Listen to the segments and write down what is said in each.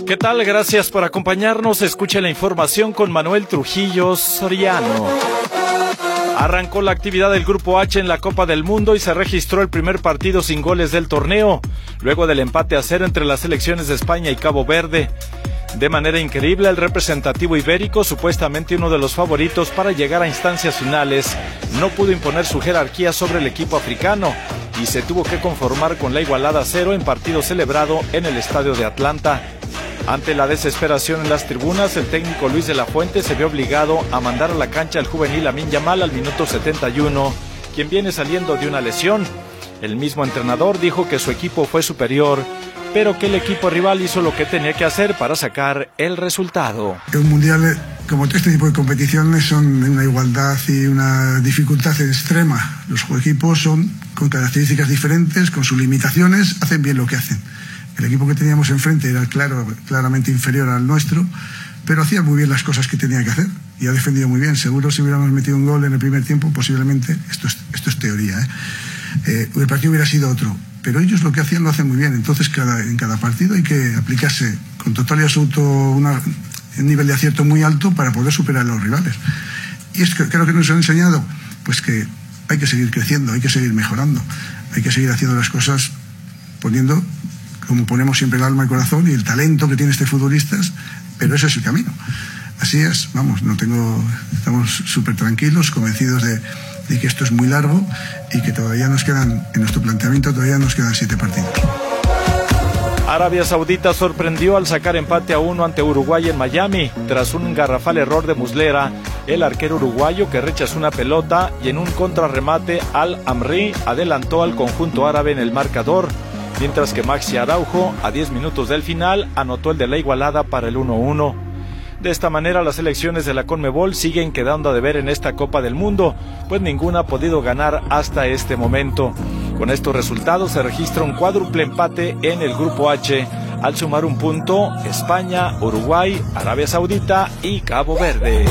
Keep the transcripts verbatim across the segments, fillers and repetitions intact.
¿Qué tal? Gracias por acompañarnos. Escuche la información con Manuel Trujillo Soriano. Arrancó la actividad del Grupo H en la Copa del Mundo y se registró el primer partido sin goles del torneo, luego del empate a cero entre las selecciones de España y Cabo Verde. De manera increíble, el representativo ibérico, supuestamente uno de los favoritos para llegar a instancias finales, no pudo imponer su jerarquía sobre el equipo africano y se tuvo que conformar con la igualada a cero en partido celebrado en el estadio de Atlanta. Ante la desesperación en las tribunas, el técnico Luis de la Fuente se vio obligado a mandar a la cancha al juvenil Lamine Yamal al minuto setenta y uno, quien viene saliendo de una lesión. El mismo entrenador dijo que su equipo fue superior, pero que el equipo rival hizo lo que tenía que hacer para sacar el resultado. Un mundial, como este tipo de competiciones, son de una igualdad y una dificultad extrema. Los equipos son con características diferentes, con sus limitaciones, hacen bien lo que hacen. El equipo que teníamos enfrente era claro, claramente inferior al nuestro, pero hacía muy bien las cosas que tenía que hacer y ha defendido muy bien. Seguro si hubiéramos metido un gol en el primer tiempo, posiblemente, esto es, esto es teoría, ¿eh? Eh, el partido hubiera sido otro, pero ellos lo que hacían lo hacen muy bien. Entonces cada, en cada partido hay que aplicarse con total y absoluto una, un nivel de acierto muy alto para poder superar a los rivales. Y es que creo que nos han enseñado pues que hay que seguir creciendo, hay que seguir mejorando, hay que seguir haciendo las cosas poniendo, como ponemos siempre, el alma y el corazón y el talento que tiene este futbolista, pero ese es el camino. Así es, vamos, no tengo, estamos súper tranquilos, convencidos de, de que esto es muy largo y que todavía nos quedan, en nuestro planteamiento todavía nos quedan siete partidos. Arabia Saudita sorprendió al sacar empate a uno ante Uruguay en Miami, tras un garrafal error de Muslera, el arquero uruguayo que rechazó una pelota y en un contrarremate Al-Amri adelantó al conjunto árabe en el marcador, mientras que Maxi Araujo, a diez minutos del final, anotó el de la igualada para el uno uno. De esta manera, las selecciones de la Conmebol siguen quedando a deber en esta Copa del Mundo, pues ninguna ha podido ganar hasta este momento. Con estos resultados se registra un cuádruple empate en el Grupo H, al sumar un punto España, Uruguay, Arabia Saudita y Cabo Verde.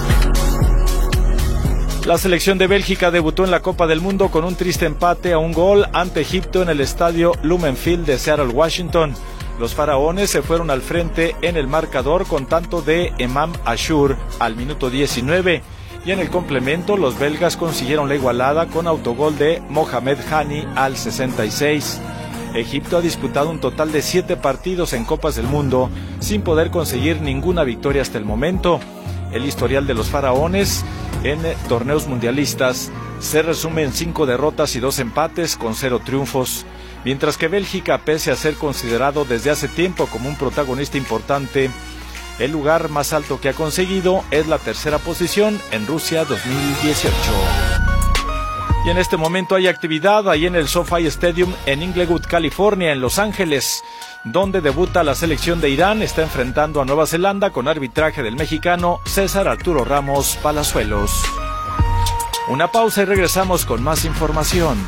La selección de Bélgica debutó en la Copa del Mundo con un triste empate a un gol ante Egipto en el estadio Lumenfield de Seattle, Washington. Los faraones se fueron al frente en el marcador con tanto de Emam Ashur al minuto diecinueve y en el complemento los belgas consiguieron la igualada con autogol de Mohamed Hani al sesenta y seis. Egipto ha disputado un total de siete partidos en Copas del Mundo sin poder conseguir ninguna victoria hasta el momento. El historial de los faraones en torneos mundialistas se resume en cinco derrotas y dos empates con cero triunfos, mientras que Bélgica, pese a ser considerado desde hace tiempo como un protagonista importante, el lugar más alto que ha conseguido es la tercera posición en Rusia dos mil dieciocho. Y en este momento hay actividad ahí en el SoFi Stadium en Inglewood, California, en Los Ángeles, donde debuta la selección de Irán. Está enfrentando a Nueva Zelanda con arbitraje del mexicano César Arturo Ramos Palazuelos. Una pausa y regresamos con más información.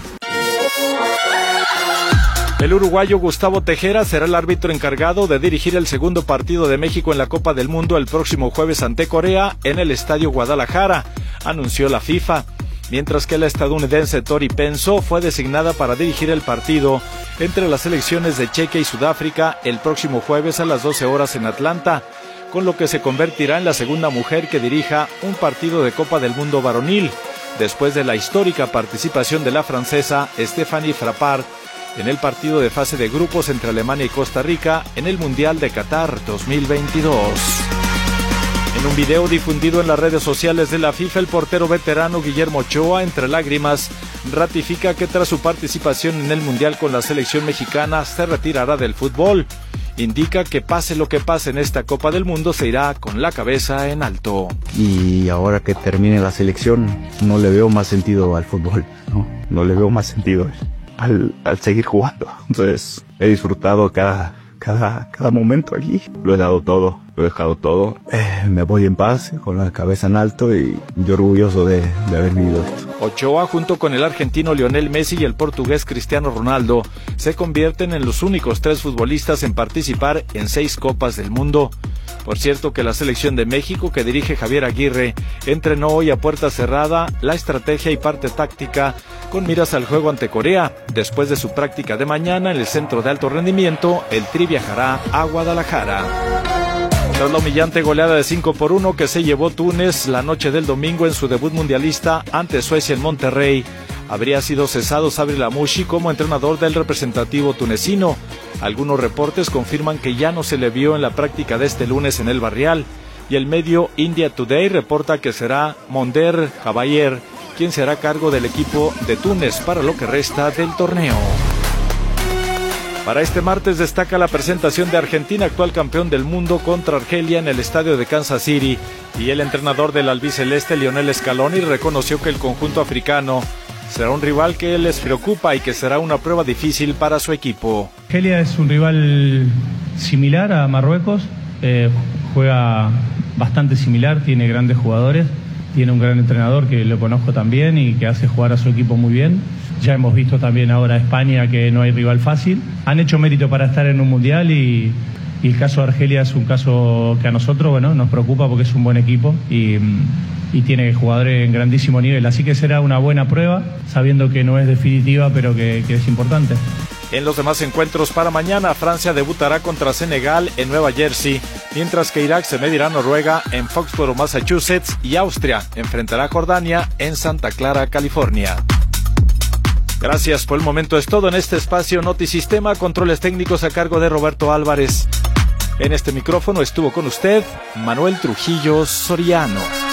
El uruguayo Gustavo Tejera será el árbitro encargado de dirigir el segundo partido de México en la Copa del Mundo el próximo jueves ante Corea en el Estadio Guadalajara, anunció la FIFA. Mientras que la estadounidense Tori Penso fue designada para dirigir el partido entre las selecciones de Chequia y Sudáfrica el próximo jueves a las doce horas en Atlanta, con lo que se convertirá en la segunda mujer que dirija un partido de Copa del Mundo varonil, después de la histórica participación de la francesa Stéphanie Frappart en el partido de fase de grupos entre Alemania y Costa Rica en el Mundial de Qatar dos mil veintidós. En un video difundido en las redes sociales de la FIFA, el portero veterano Guillermo Ochoa, entre lágrimas, ratifica que tras su participación en el Mundial con la selección mexicana se retirará del fútbol. Indica que pase lo que pase en esta Copa del Mundo se irá con la cabeza en alto. Y ahora que termine la selección no le veo más sentido al fútbol, no, no le veo más sentido al, al seguir jugando. Entonces he disfrutado cada... Cada, cada momento aquí, lo he dado todo, lo he dejado todo. Eh, me voy en paz, con la cabeza en alto y yo orgulloso de, de haber vivido esto. Ochoa, junto con el argentino Lionel Messi y el portugués Cristiano Ronaldo, se convierten en los únicos tres futbolistas en participar en seis Copas del Mundo. Por cierto que la selección de México que dirige Javier Aguirre entrenó hoy a puerta cerrada la estrategia y parte táctica con miras al juego ante Corea. Después de su práctica de mañana en el centro de alto rendimiento, el Tri viajará a Guadalajara. Tras la humillante goleada de cinco por uno que se llevó Túnez la noche del domingo en su debut mundialista ante Suecia en Monterrey, habría sido cesado Sabri Lamouchi como entrenador del representativo tunecino. Algunos reportes confirman que ya no se le vio en la práctica de este lunes en el Barrial, y el medio India Today reporta que será Monder Jabayer quien se hará cargo del equipo de Túnez para lo que resta del torneo. Para este martes destaca la presentación de Argentina, actual campeón del mundo, contra Argelia en el estadio de Kansas City, y el entrenador del albiceleste, Lionel Scaloni, reconoció que el conjunto africano será un rival que les preocupa y que será una prueba difícil para su equipo. Argelia es un rival similar a Marruecos, eh, juega bastante similar, tiene grandes jugadores, tiene un gran entrenador que lo conozco también y que hace jugar a su equipo muy bien. Ya hemos visto también ahora a España que no hay rival fácil. Han hecho mérito para estar en un mundial y, y el caso de Argelia es un caso que a nosotros, bueno, nos preocupa porque es un buen equipo y, y tiene jugadores en grandísimo nivel. Así que será una buena prueba, sabiendo que no es definitiva, pero que, que es importante. En los demás encuentros para mañana, Francia debutará contra Senegal en Nueva Jersey, mientras que Irak se medirá a Noruega en Foxborough, Massachusetts, y Austria enfrentará a Jordania en Santa Clara, California. Gracias, por el momento es todo en este espacio Notisistema, controles técnicos a cargo de Roberto Álvarez. En este micrófono estuvo con usted Manuel Trujillo Soriano.